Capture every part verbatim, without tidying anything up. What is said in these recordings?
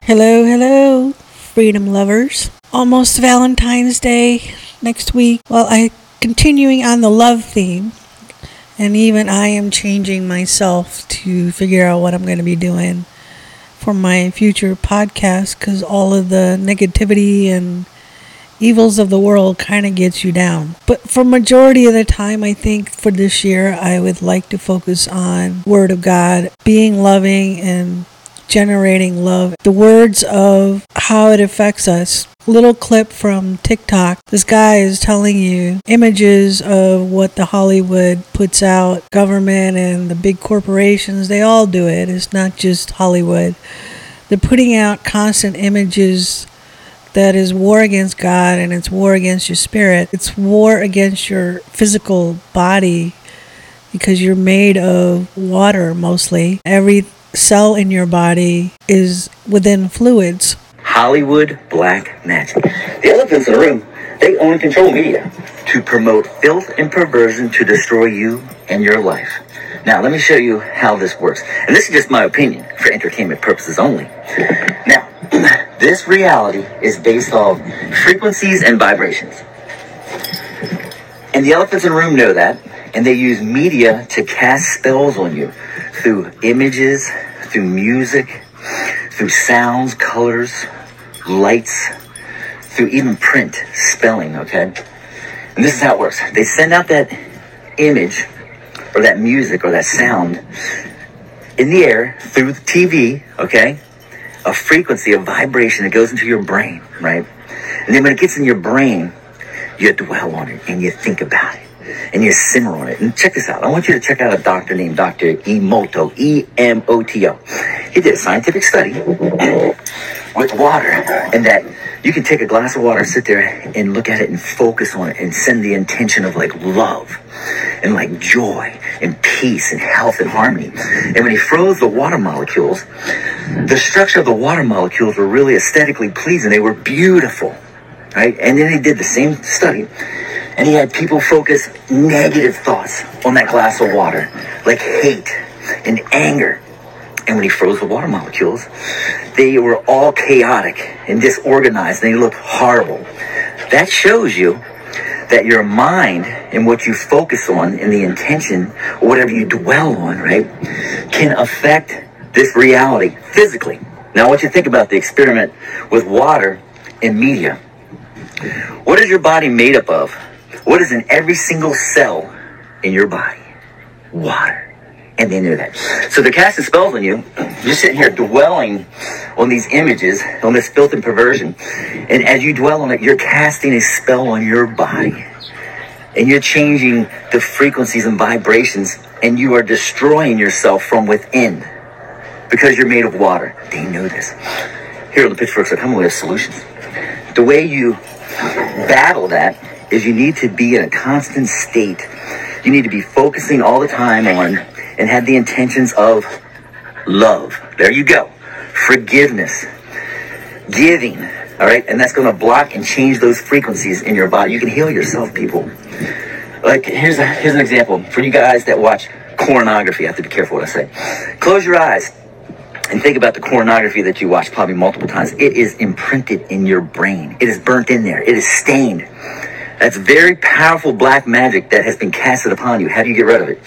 Hello, hello, freedom lovers. Almost Valentine's Day next week. Well, I continuing on the love theme, and even I am changing myself to figure out what I'm going to be doing for my future podcast, because all of the negativity and evils of the world kind of gets you down. But for majority of the time, I think for this year, I would like to focus on Word of God, being loving and generating love, the words of how it affects us. Little clip from TikTok. This guy is telling you images of what the Hollywood puts out, government and the big corporations, they all do it. It's not just Hollywood. They're putting out constant images that is war against God, and it's war against your spirit. It's war against your physical body, because you're made of water mostly. Every cell in your body is within fluids. Hollywood black magic. The elephants in the room, they own and control media to promote filth and perversion to destroy you and your life. Now, let me show you how this works. And this is just my opinion for entertainment purposes only. Now, this reality is based off frequencies and vibrations. And the elephants in the room know that, and they use media to cast spells on you through images, through music, through sounds, colors, lights, through even print, spelling, okay? And this is how it works. They send out that image or that music or that sound in the air through the T V, okay? A frequency, a vibration that goes into your brain, right? And then when it gets in your brain, you dwell on it and you think about it. And you simmer on it. And check this out. I want you to check out a doctor named Doctor Emoto, E M O T O. He did a scientific study with water, and that you can take a glass of water, sit there and look at it and focus on it and send the intention of like love and like joy and peace and health and harmony. And when he froze the water molecules, the structure of the water molecules were really aesthetically pleasing. They were beautiful, right? And then he did the same study, and he had people focus negative thoughts on that glass of water, like hate and anger. And when he froze the water molecules, they were all chaotic and disorganized, and they looked horrible. That shows you that your mind and what you focus on and the intention, or whatever you dwell on, right, can affect this reality physically. Now I want you to think about the experiment with water and media. What is your body made up of? What is in every single cell in your body? Water. And they knew that. So they're casting spells on you. You're sitting here dwelling on these images, on this filth and perversion. And as you dwell on it, you're casting a spell on your body. And you're changing the frequencies and vibrations. And you are destroying yourself from within. Because you're made of water. They know this. Here on the Pitchforks, I come with solutions. The way you battle that is you need to be in a constant state. You need to be focusing all the time on and have the intentions of love. There you go. Forgiveness. Giving. All right? And that's going to block and change those frequencies in your body. You can heal yourself, people. Like, here's, a, here's an example. For you guys that watch pornography, I have to be careful what I say. Close your eyes and think about the pornography that you watch probably multiple times. It is imprinted in your brain. It is burnt in there. It is stained. That's very powerful black magic that has been casted upon you. How do you get rid of it?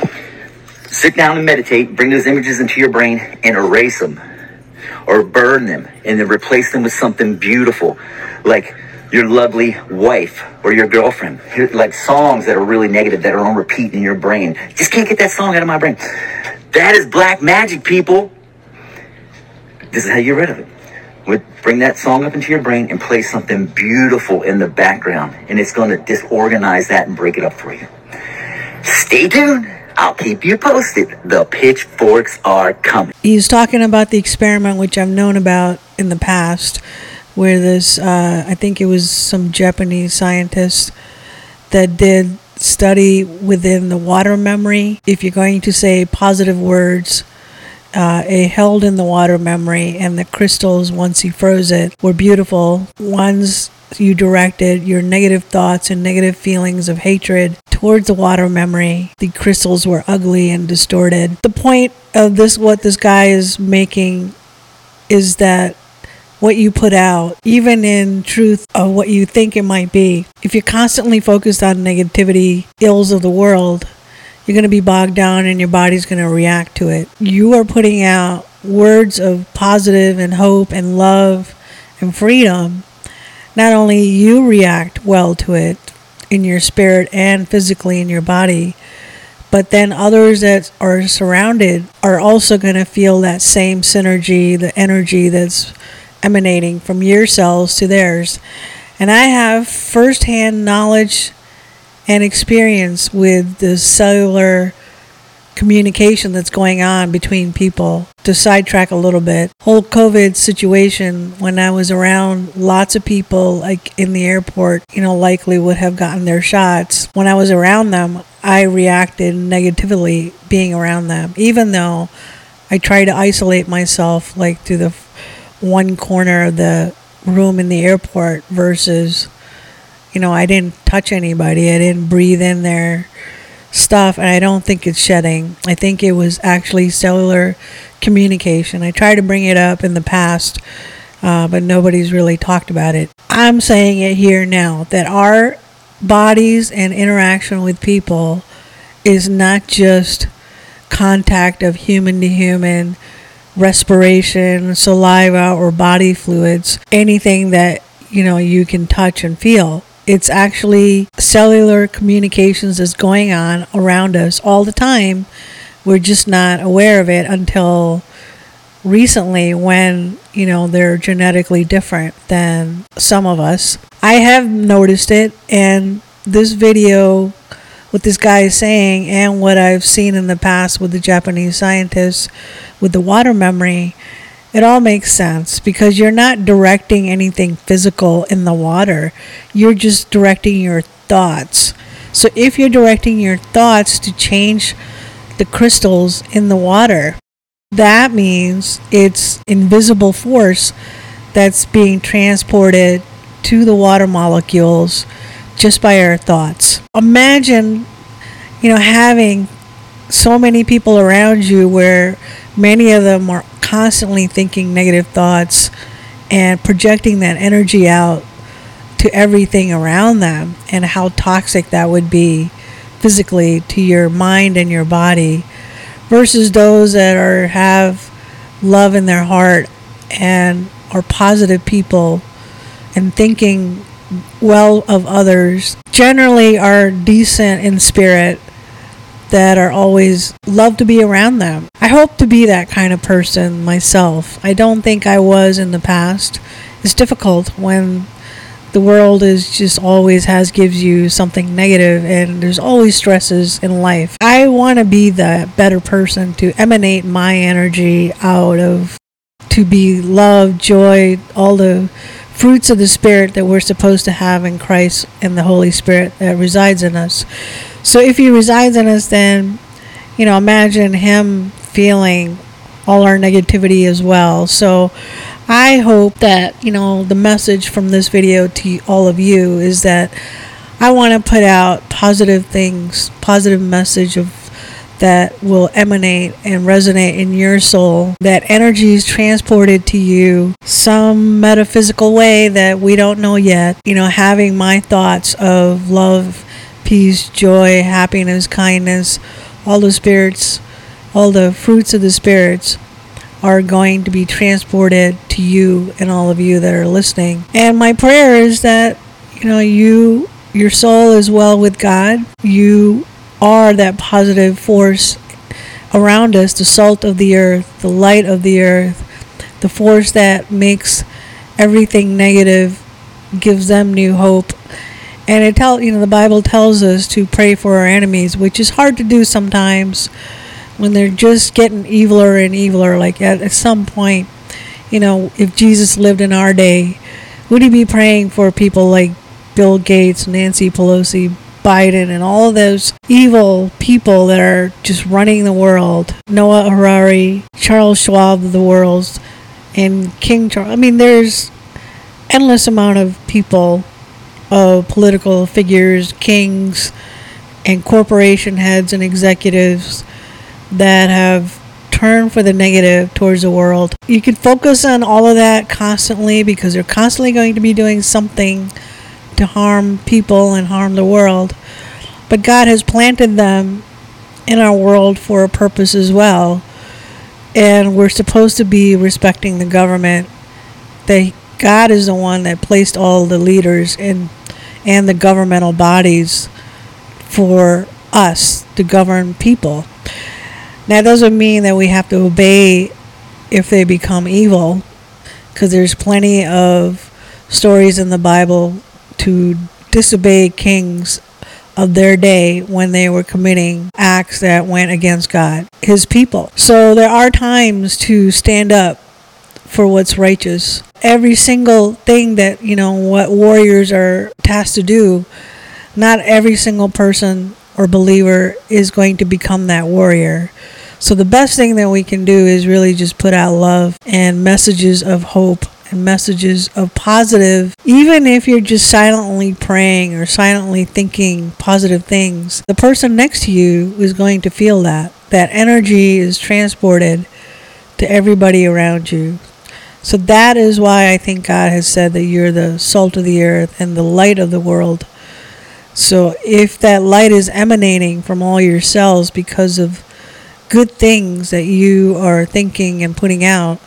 Sit down and meditate, bring those images into your brain and erase them or burn them, and then replace them with something beautiful, like your lovely wife or your girlfriend. Like songs that are really negative that are on repeat in your brain. Just can't get that song out of my brain. That is black magic, people. This is how you get rid of it. Would bring that song up into your brain and play something beautiful in the background, and it's going to disorganize that and break it up for you. Stay tuned. I'll keep you posted. The pitchforks are coming. He's talking about the experiment, which I've known about in the past, where this, uh, I think it was some Japanese scientist that did study within the water memory. If you're going to say positive words, uh, it held in the water memory, and the crystals, once he froze it, were beautiful. Ones you directed your negative thoughts and negative feelings of hatred towards the water memory, the crystals were ugly and distorted. The point of this, what this guy is making, is that what you put out, even in truth of what you think it might be. If you're constantly focused on negativity, ills of the world, you're going to be bogged down and your body's going to react to it. You are putting out words of positive and hope and love and freedom. Not only you react well to it in your spirit and physically in your body, but then others that are surrounded are also going to feel that same synergy, the energy that's emanating from your cells to theirs. And I have firsthand knowledge and experience with the cellular communication that's going on between people. To sidetrack a little bit, whole COVID situation, when I was around lots of people like in the airport, you know, likely would have gotten their shots. When I was around them, I reacted negatively being around them, even though I try to isolate myself like to the one corner of the room in the airport versus, you know, I didn't touch anybody. I didn't breathe in their stuff, and I don't think it's shedding. I think it was actually cellular communication. I tried to bring it up in the past, uh, but nobody's really talked about it. I'm saying it here now that our bodies and interaction with people is not just contact of human to human, respiration, saliva, or body fluids, anything that, you know, you can touch and feel. It's actually cellular communications that's going on around us all the time. We're just not aware of it until recently when, you know, they're genetically different than some of us. I have noticed it, and this video, what this guy is saying, and what I've seen in the past with the Japanese scientists with the water memory, it all makes sense because you're not directing anything physical in the water. You're just directing your thoughts. So if you're directing your thoughts to change the crystals in the water, that means it's invisible force that's being transported to the water molecules just by our thoughts. Imagine, you know, having so many people around you where many of them are constantly thinking negative thoughts and projecting that energy out to everything around them, and how toxic that would be physically to your mind and your body, versus those that are have love in their heart and are positive people and thinking well of others, generally are decent in spirit, that are always love to be around them. I hope to be that kind of person myself. I don't think I was in the past. It's difficult when the world is just always has gives you something negative, and there's always stresses in life. I want to be that better person to emanate my energy out of, to be love, joy, all the fruits of the Spirit that we're supposed to have in Christ and the Holy Spirit that resides in us. So if he resides in us, then, you know, imagine him feeling all our negativity as well. So I hope that, you know, the message from this video to all of you is that I want to put out positive things, positive message of that will emanate and resonate in your soul. That energy is transported to you some metaphysical way that we don't know yet. You know, having my thoughts of love, peace, joy, happiness, kindness, all the spirits, all the fruits of the spirits are going to be transported to you and all of you that are listening. And my prayer is that, you know, you, your soul is well with God. You are that positive force around us, the salt of the earth, the light of the earth, the force that makes everything negative, gives them new hope. And it tell you know the Bible tells us to pray for our enemies, which is hard to do sometimes when they're just getting eviler and eviler. Like at, at some point, you know, if Jesus lived in our day, would he be praying for people like Bill Gates, Nancy Pelosi, Biden, and all of those evil people that are just running the world? Noah Harari, Charles Schwab of the world, and King Charles. I mean, there's endless amount of people, of political figures, kings, and corporation heads and executives that have turn for the negative towards the world. You can focus on all of that constantly because they're constantly going to be doing something to harm people and harm the world. But God has planted them in our world for a purpose as well. And we're supposed to be respecting the government. They, God is the one that placed all the leaders in, and the governmental bodies for us to govern people. Now, it doesn't mean that we have to obey if they become evil, because there's plenty of stories in the Bible to disobey kings of their day when they were committing acts that went against God, his people. So there are times to stand up for what's righteous. Every single thing that, you know, what warriors are tasked to do, not every single person or believer is going to become that warrior. So the best thing that we can do is really just put out love and messages of hope and messages of positive. Even if you're just silently praying or silently thinking positive things, the person next to you is going to feel that. That energy is transported to everybody around you. So that is why I think God has said that you're the salt of the earth and the light of the world. So if that light is emanating from all your cells because of good things that you are thinking and putting out,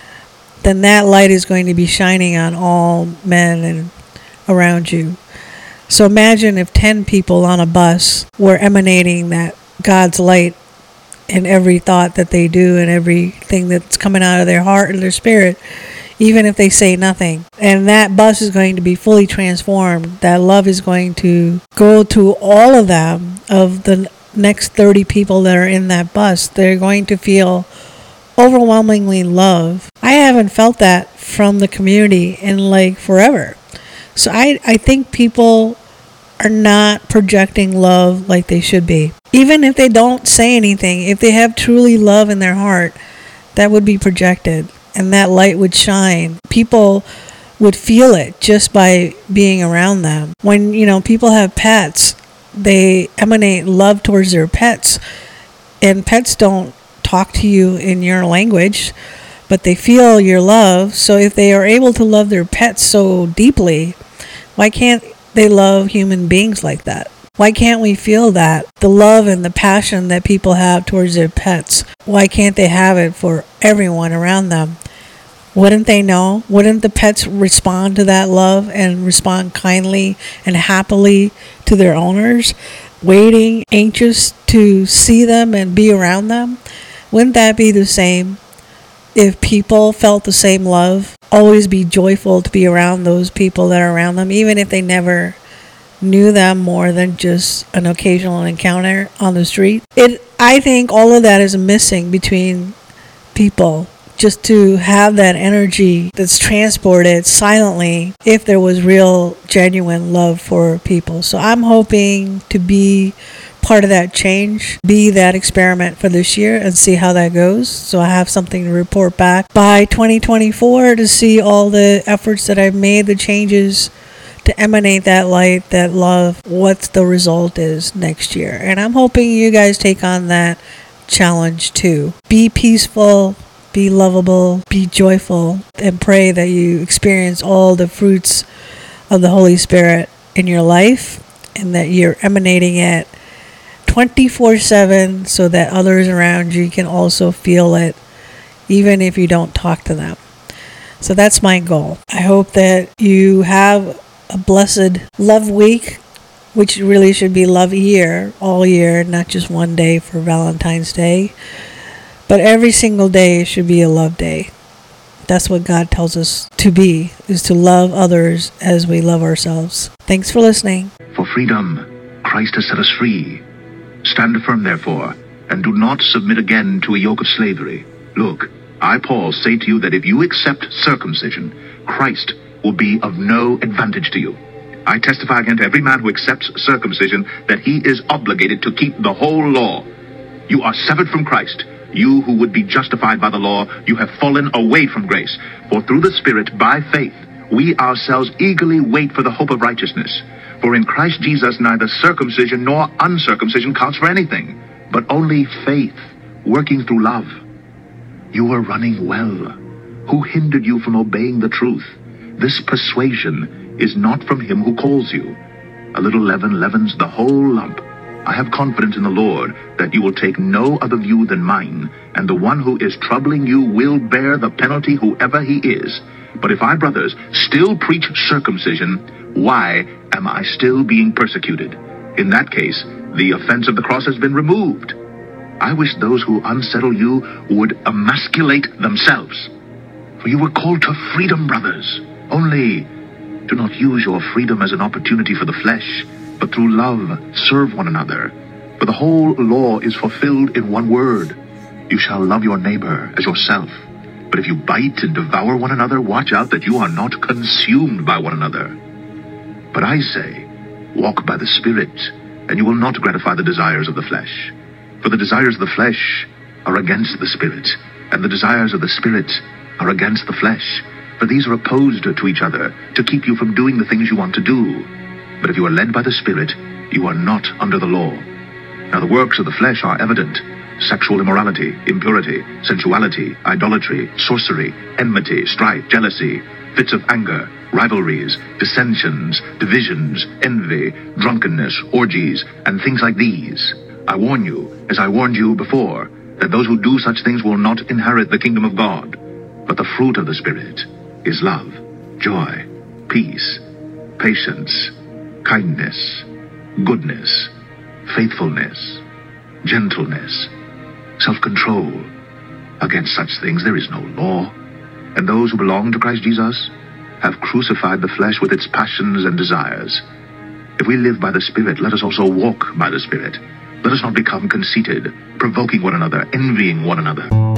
then that light is going to be shining on all men and around you. So imagine if ten people on a bus were emanating that God's light in every thought that they do and everything that's coming out of their heart and their spirit, even if they say nothing. And that bus is going to be fully transformed. That love is going to go to all of them, of the next thirty people that are in that bus. They're going to feel overwhelmingly love. I haven't felt that from the community in like forever. So I, I think people are not projecting love like they should be. Even if they don't say anything, if they have truly love in their heart, that would be projected and that light would shine. People would feel it just by being around them. When, you know, people have pets, they emanate love towards their pets, and pets don't talk to you in your language, but they feel your love. So if they are able to love their pets so deeply, why can't they love human beings like that? Why can't we feel that? The love and the passion that people have towards their pets, why can't they have it for everyone around them? Wouldn't they know? Wouldn't the pets respond to that love and respond kindly and happily to their owners, waiting, anxious to see them and be around them? Wouldn't that be the same if people felt the same love? Always be joyful to be around those people that are around them, even if they never knew them more than just an occasional encounter on the street. It, I think all of that is missing between people, just to have that energy that's transported silently if there was real, genuine love for people. So I'm hoping to be part of that change, be that experiment for this year and see how that goes. So I have something to report back by twenty twenty-four to see all the efforts that I've made, the changes to emanate that light, that love, what the result is next year. And I'm hoping you guys take on that challenge too. Be peaceful, be lovable, be joyful, and pray that you experience all the fruits of the Holy Spirit in your life and that you're emanating it twenty-four seven so that others around you can also feel it, even if you don't talk to them. So that's my goal. I hope that you have a blessed love week, which really should be love year, all year, not just one day for Valentine's Day. But every single day should be a love day. That's what God tells us to be, is to love others as we love ourselves. Thanks for listening. For freedom, Christ has set us free. Stand firm, therefore, and do not submit again to a yoke of slavery. Look, I, Paul, say to you that if you accept circumcision, Christ will be of no advantage to you. I testify against every man who accepts circumcision that he is obligated to keep the whole law. You are severed from Christ. You who would be justified by the law, you have fallen away from grace. For through the Spirit, by faith, we ourselves eagerly wait for the hope of righteousness. For in Christ Jesus neither circumcision nor uncircumcision counts for anything, but only faith, working through love. You were running well. Who hindered you from obeying the truth? This persuasion is not from him who calls you. A little leaven leavens the whole lump. I have confidence in the Lord that you will take no other view than mine, and the one who is troubling you will bear the penalty, whoever he is. But if I, brothers, still preach circumcision, why am I still being persecuted? In that case, the offense of the cross has been removed. I wish those who unsettle you would emasculate themselves. For you were called to freedom, brothers. Only do not use your freedom as an opportunity for the flesh, but through love serve one another. For the whole law is fulfilled in one word: you shall love your neighbor as yourself. But if you bite and devour one another, watch out that you are not consumed by one another. But I say, walk by the Spirit, and you will not gratify the desires of the flesh. For the desires of the flesh are against the Spirit, and the desires of the Spirit are against the flesh. For these are opposed to each other, to keep you from doing the things you want to do. But if you are led by the Spirit, you are not under the law. Now the works of the flesh are evident: sexual immorality, impurity, sensuality, idolatry, sorcery, enmity, strife, jealousy, fits of anger, rivalries, dissensions, divisions, envy, drunkenness, orgies, and things like these. I warn you, as I warned you before, that those who do such things will not inherit the kingdom of God. But the fruit of the Spirit is love, joy, peace, patience, kindness, goodness, faithfulness, gentleness, self-control. Against such things there is no law. And those who belong to Christ Jesus have crucified the flesh with its passions and desires. If we live by the Spirit, let us also walk by the Spirit. Let us not become conceited, provoking one another, envying one another.